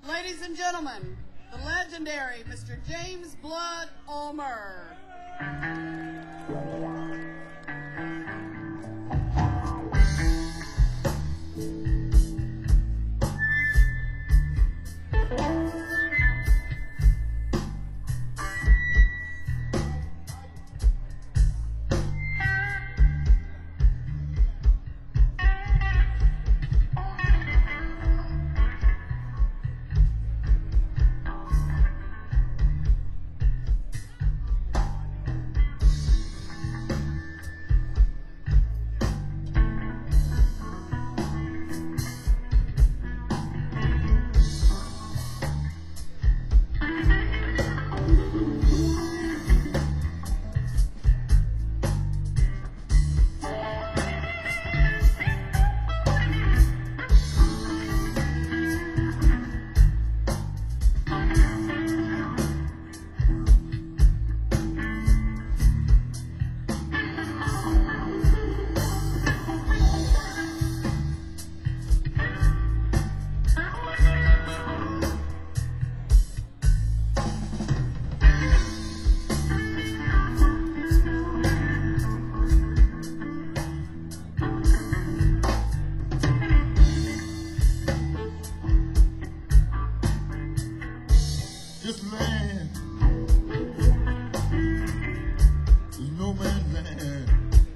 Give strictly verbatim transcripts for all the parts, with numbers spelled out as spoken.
Ladies and gentlemen, the legendary Mister James Blood Ulmer. This land is no man's land.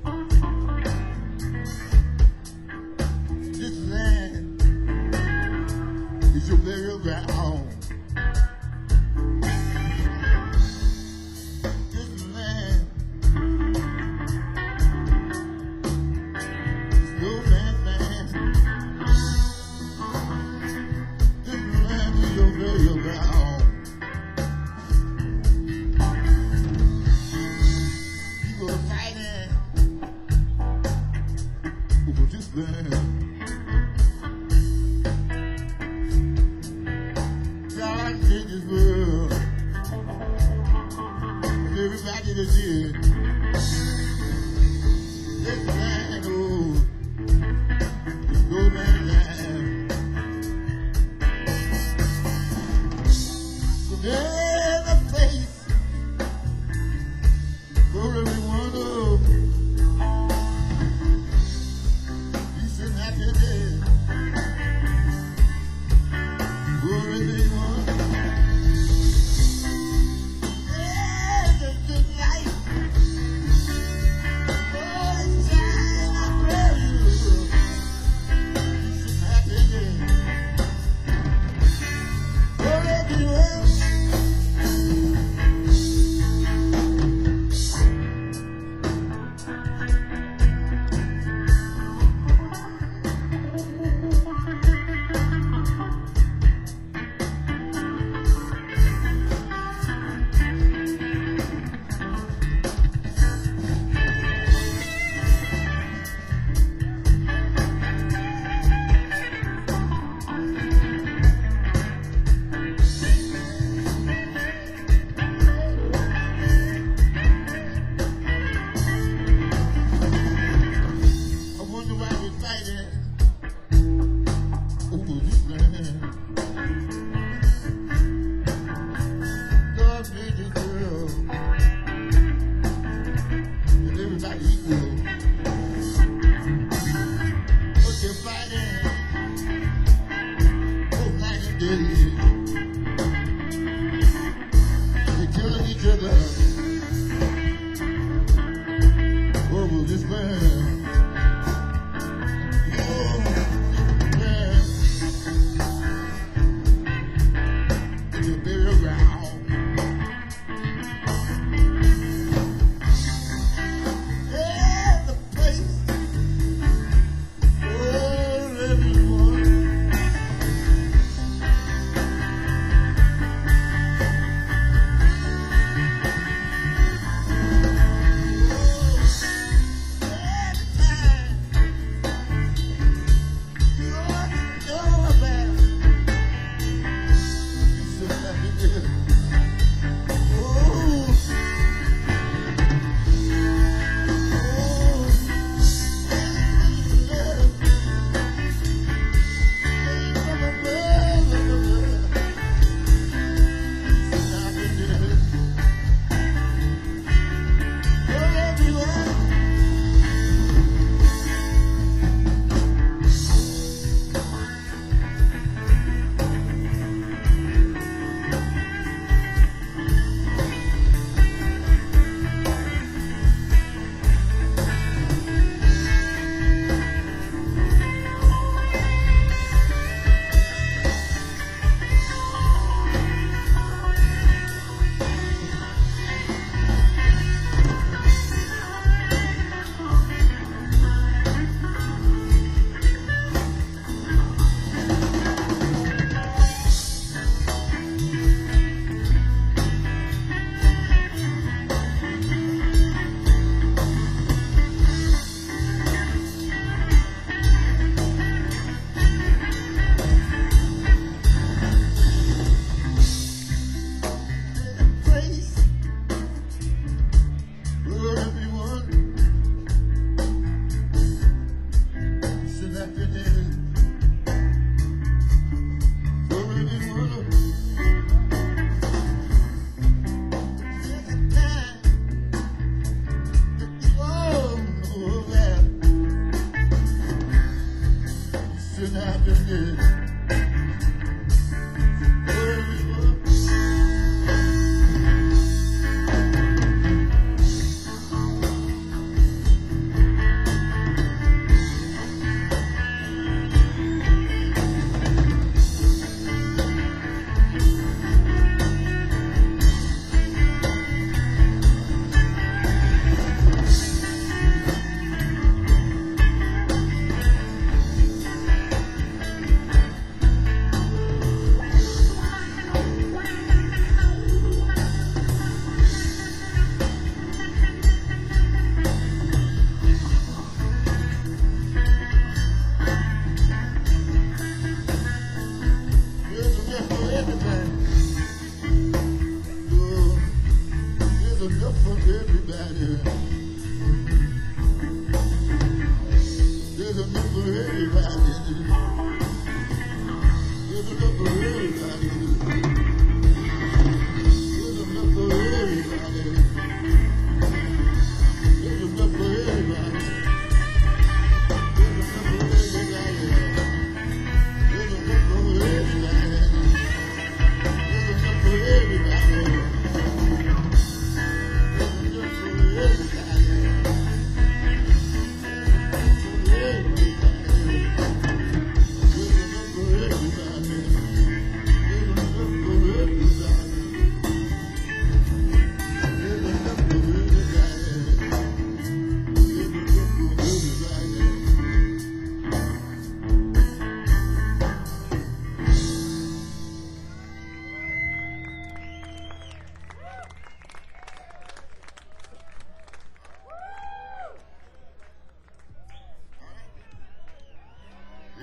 This land is your burial ground. This land is no man's land. This land is your burial ground. Over this land, God made this world, and everybody that did. This land, oh, is no man's land. So there's a place for everyone of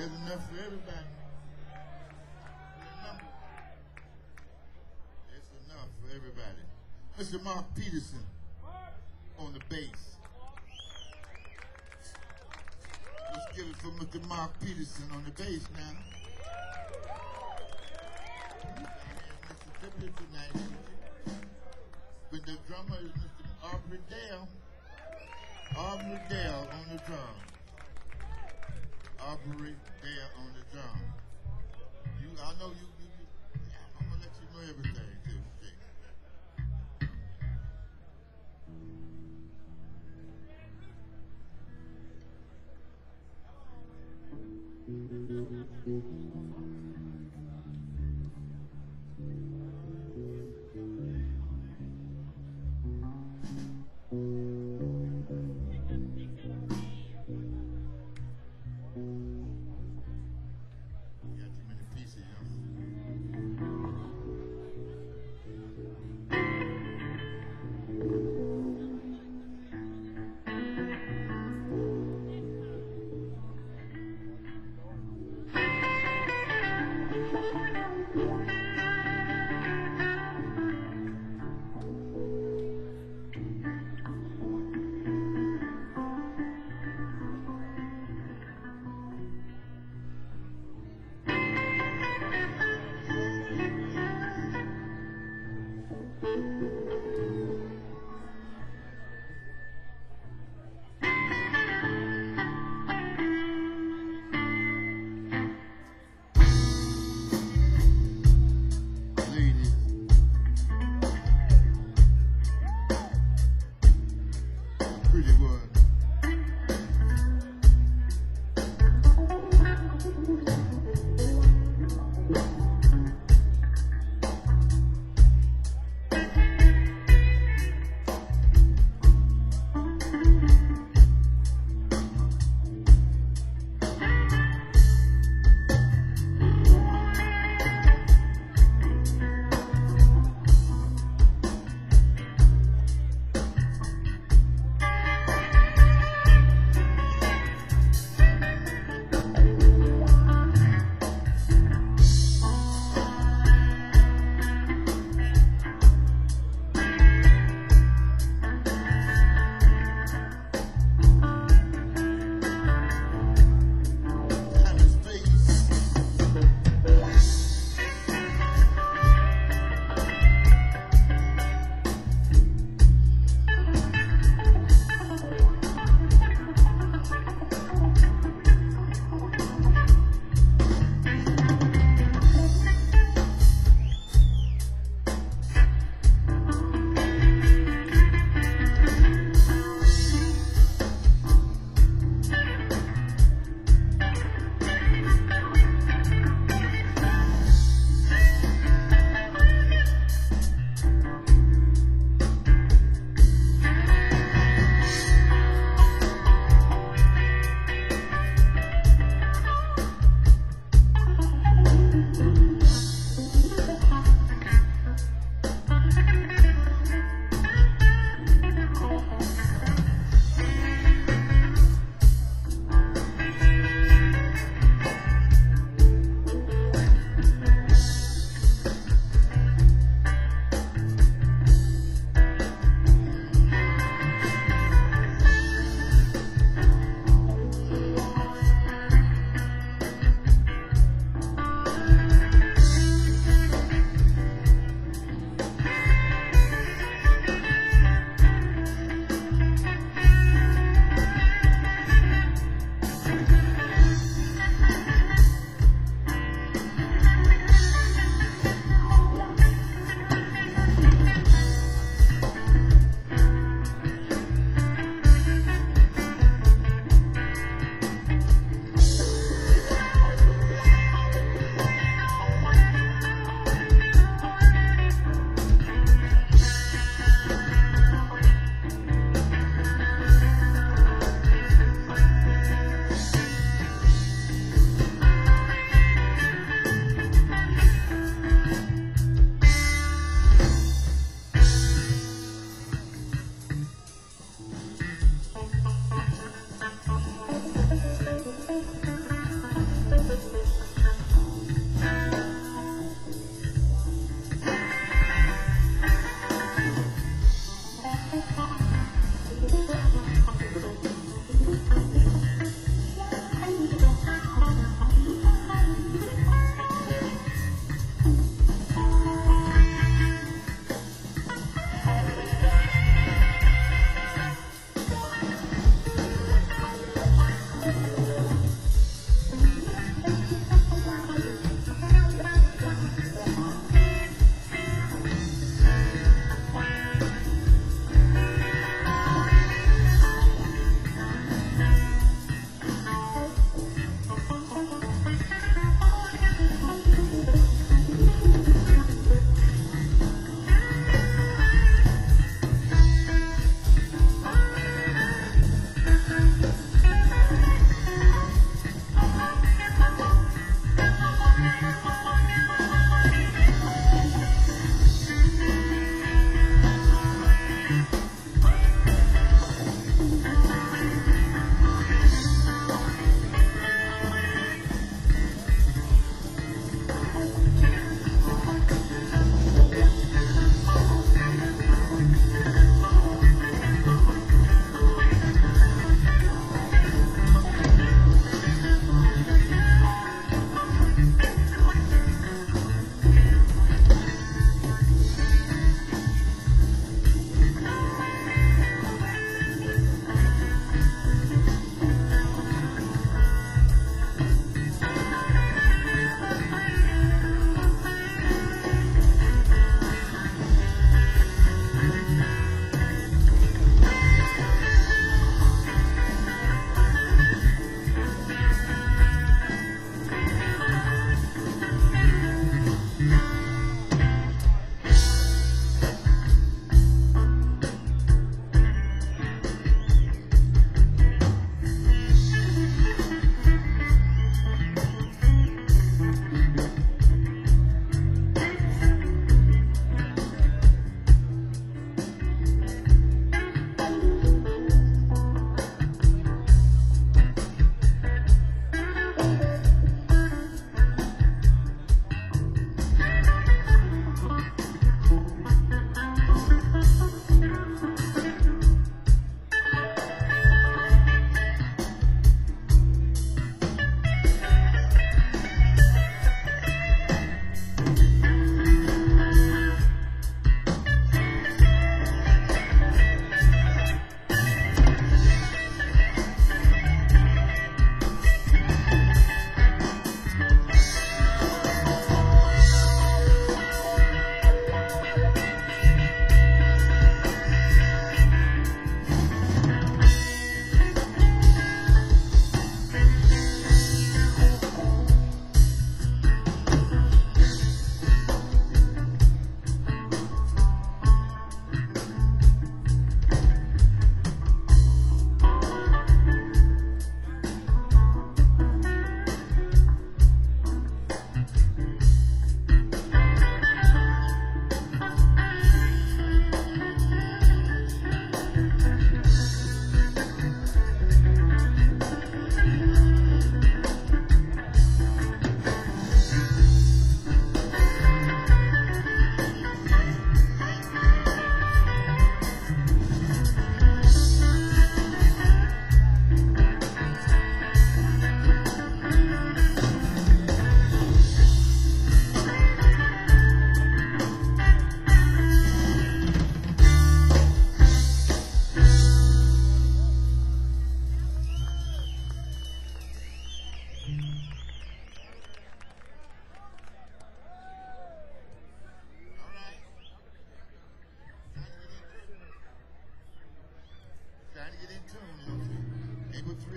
There's enough for everybody. Enough. It's enough for everybody. Mister Mark Peterson on the bass. Let's give it for Mister Mark Peterson on the bass now. Mississippi tonight. But the drummer is Mister Aubrey Dale. Aubrey Dale on the drum. Aubrey Dale on the drum. You, I know you, you, you I'm gonna let you know everything too.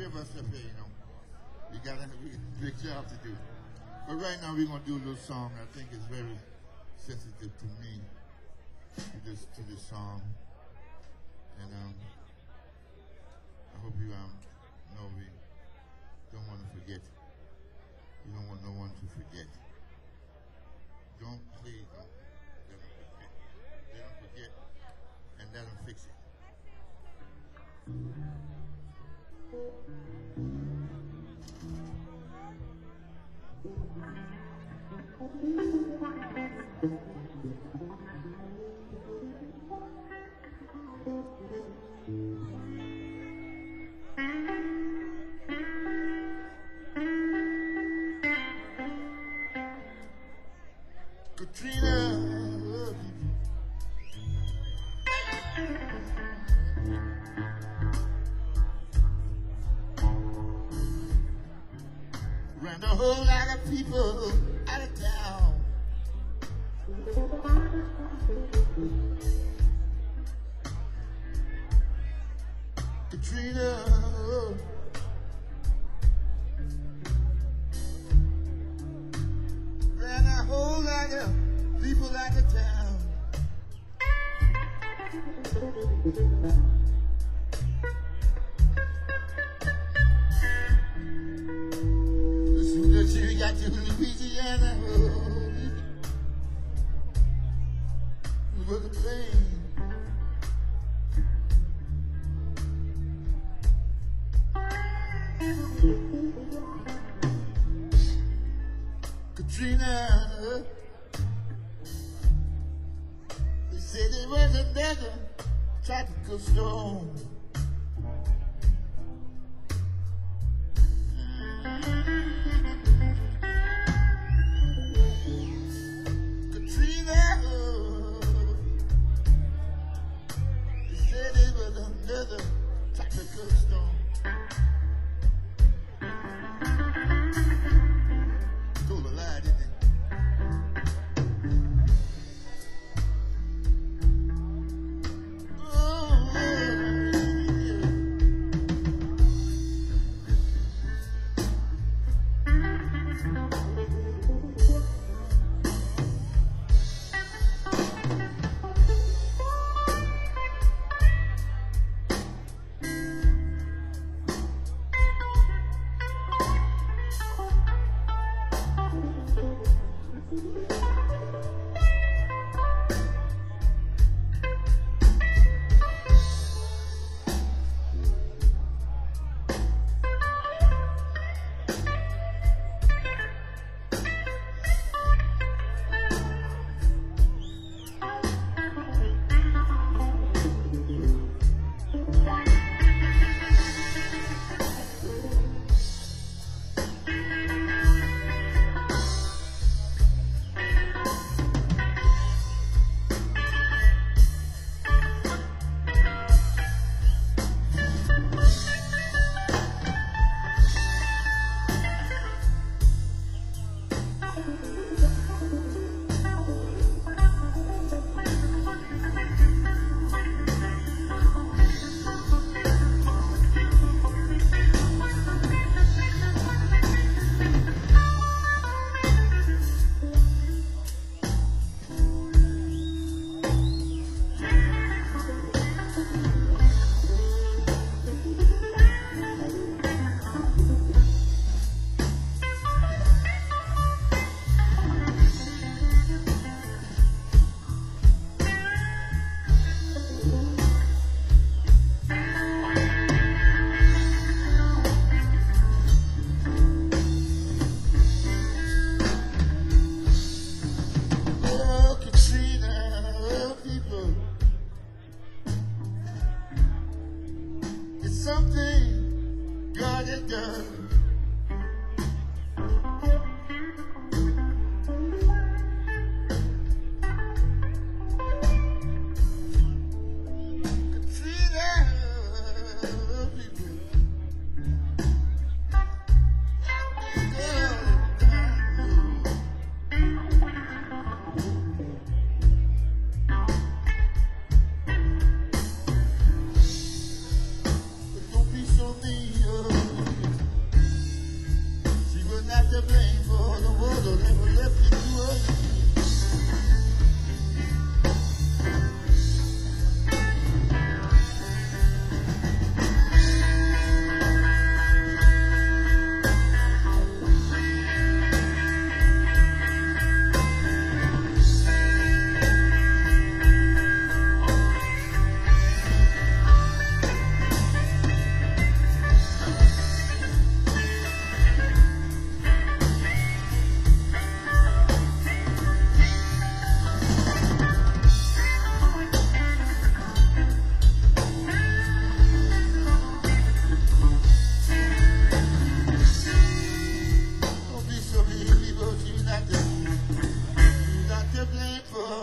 three of us up here, you know. We got a big job to do. But right now we're gonna do a little song. I think it's very sensitive to me, to this to this song. And um, I hope you um know we don't want to forget. You don't want no one to forget. Don't please don't let them forget. Let them forget and let them fix it. Katrina, ran a whole lot of people out of town. Katrina, ran a whole lot of people out of town. As soon as you got to Louisiana, it was a plane. Katrina, they said it was another tropical storm. Katrina, they said it was another tropical storm. Told a lie, didn't they? Oh, yeah.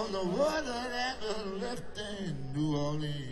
on the water that was left in New Orleans.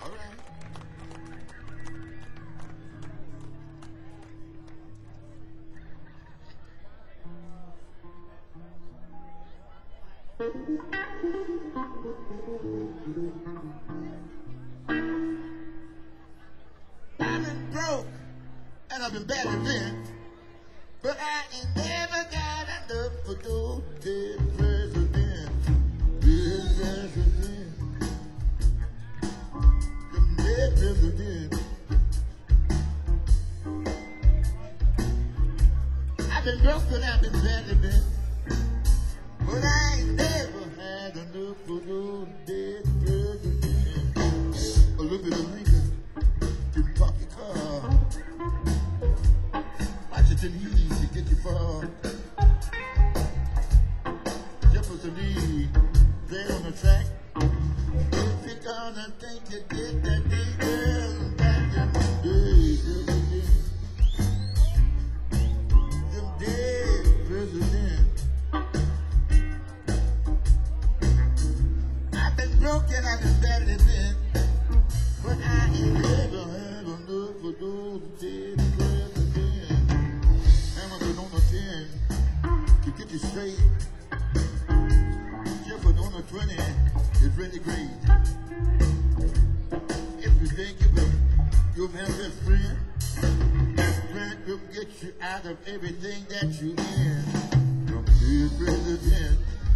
All right. I've been broke and I've been badly bent, but I ain't never got enough for those dead presidents. Dead presidents. Them dead presidents. I've been broke and I've been badly bent, but I ain't never had enough for those dead presidents. A little bit of Lincoln, you can park your car. Washington Heat to get you far. Jefferson Lee, play on the track. If you're gonna think you get that detail back in the day, them dead presidents. I've been broken, I've been badly bent, but I ain't never had enough for those dead presidents. Hamilton on the ten to get you straight. Jefferson on the twenty is really great. If you think you're, you'll have best friend, friend will get you out of everything that you're in. From dead president.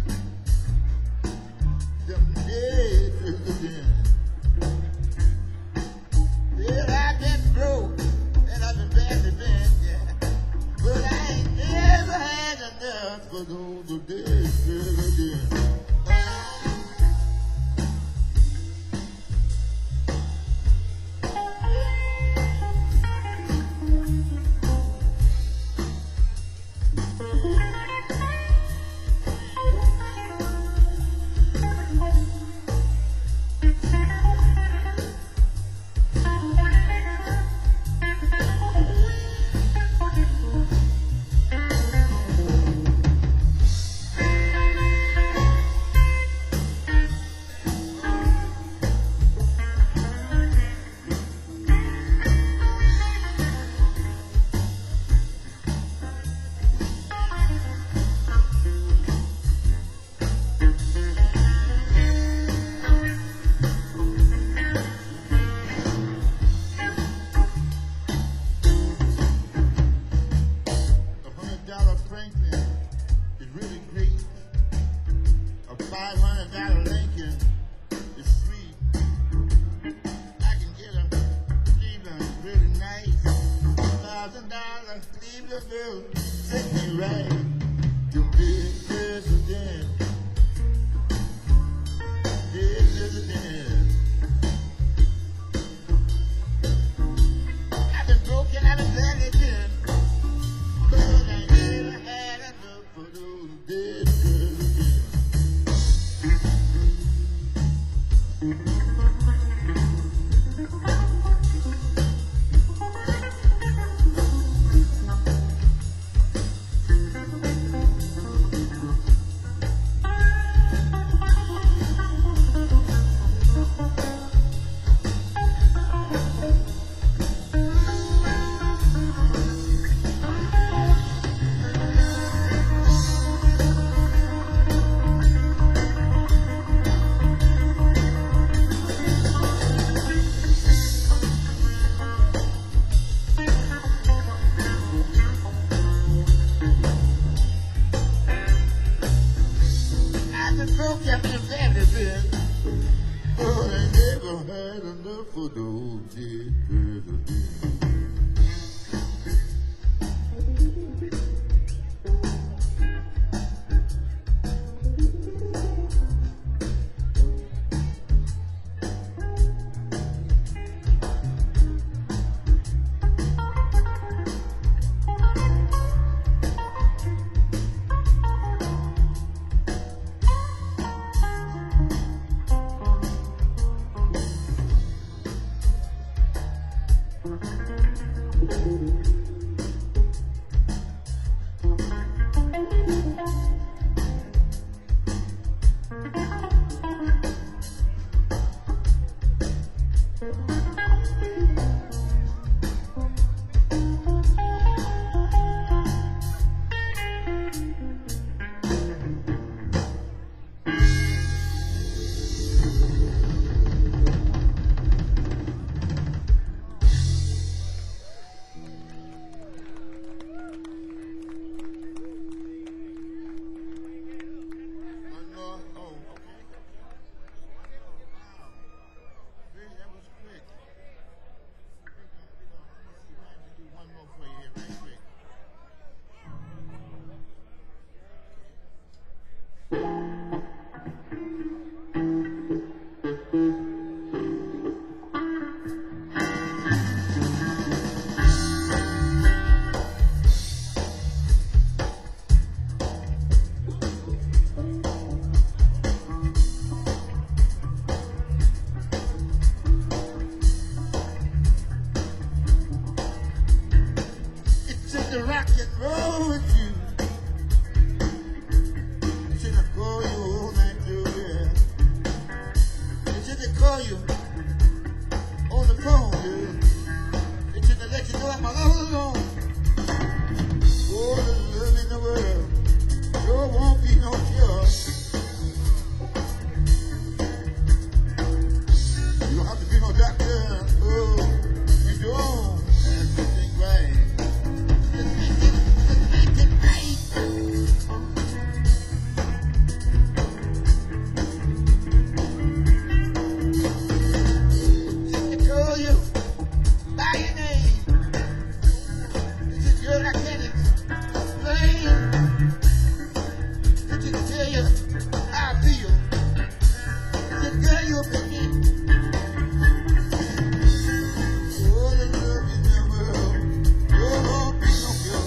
Them dead president. Well, I've been broke and I've been badly bent, yeah. But I ain't never had enough for those who dead presidents. five hundred dollar Lincoln is sweet. I can get a Cleveland really nice. one thousand dollar Cleveland bill, take me right to big president. Big president. I've been broken, I've been badly bent, but I never had enough for those dead presidents. I've been badly bent, but I never had enough for those dead presidents. doctor. Oh, you don't have to think right. Just make it, just make it right. Just to call you by your name. This is good, I can't explain. Just to tell you how I feel. This girl, you're picking. Oh, the love in the world. Oh, Pinocchio.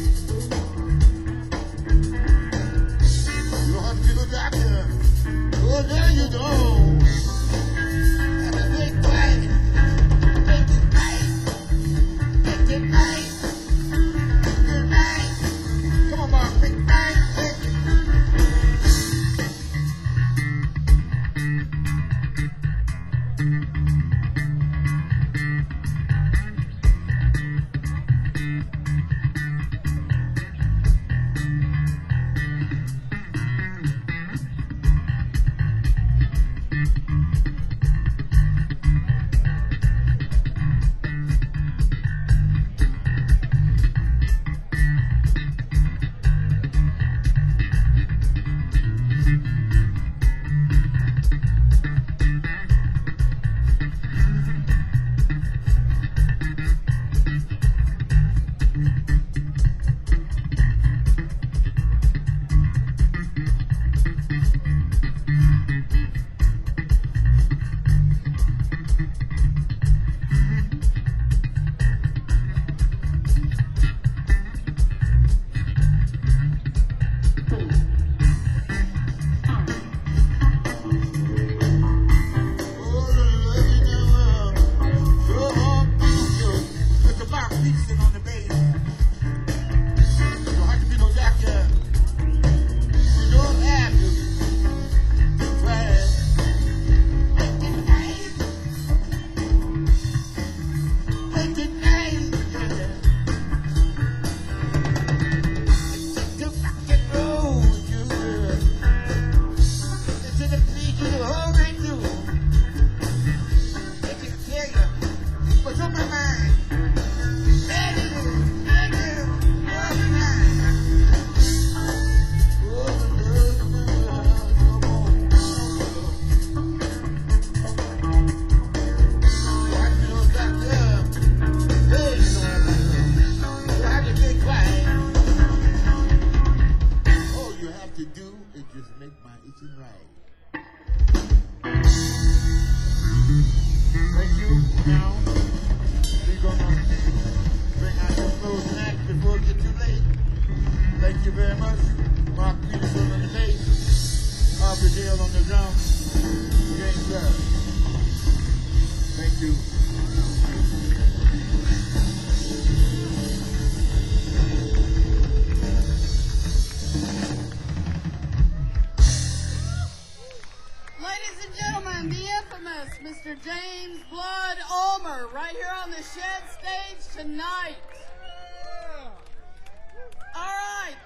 You don't have to be the doctor. Oh, no, you don't. Have to think right. Think it right. Think it right. Think it right. Come on, Mark. Think right. Think it. What's on my mind? Thank you, thank you, what's on my mind? Oh, the love in the world, come on. You have to know that love. Hey, you know what I mean? You have to get quiet. All you have to do is just make my itching right. Thank you. Now, we're going to bring out some slow snacks before it gets too late. Thank you very much. Mark Peterson on the bass, Harvey Dale on the drums, James Love. Thank you. Ladies and gentlemen, the infamous Mister James Blood Ulmer, right here on the Shed stage tonight. All right.